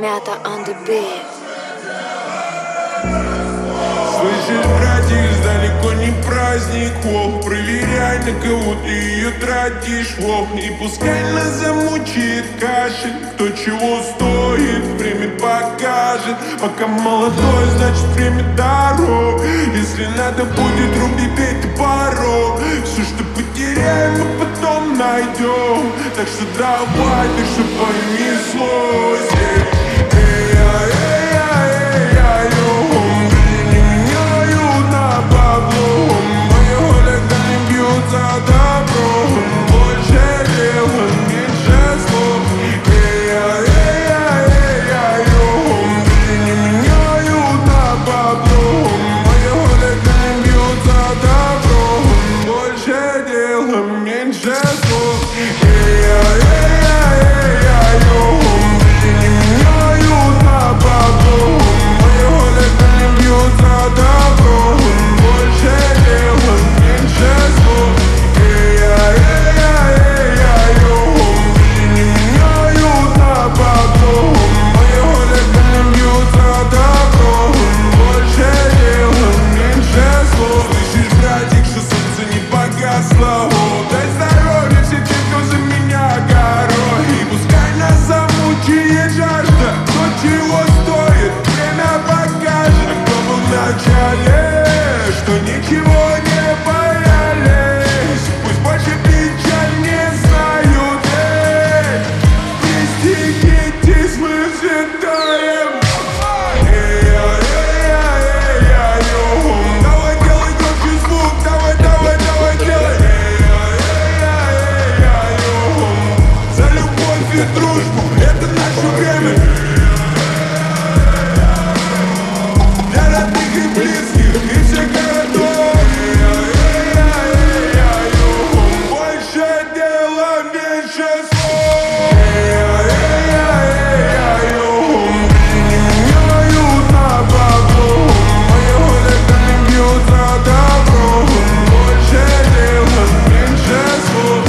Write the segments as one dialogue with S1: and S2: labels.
S1: Мята on the beat.
S2: Слышишь, братик, далеко не праздник, ох, проверяй, на кого ты ее тратишь, ох. И пускай нас замучает кашель, кто чего стоит, время покажет. Пока молодой, значит время дорог. Если надо будет, руби ты порог. Все, что потеряем, мы потом найдем. Так что давай, ты что понеслось. Дай здоровья все те, кто за меня горой. И пускай нас замучает жажда, кто чего стоит, время покажет. А кто был в начале, что ничего не боялись, пусть больше печаль не знают. Пристегнитесь, мы взлетаем. Давай делай громче звук, давай делай. И дружбу, это наше время. Для родных и близких, и всех городов. Больше дела, меньше слов. Не меняют на бабло, мои хулиганы бьют за добро. Больше дела, меньше слов.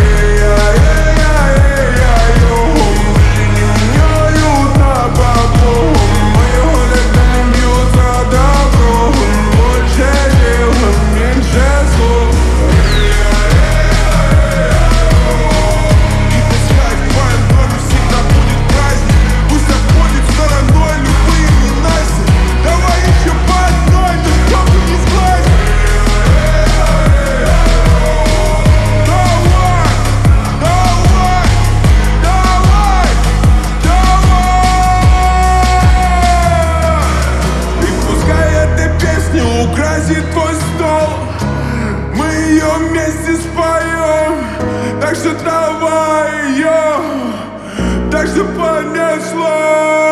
S2: Украсит твой стол, мы ее вместе споем. Так что давай ее, так что понесло.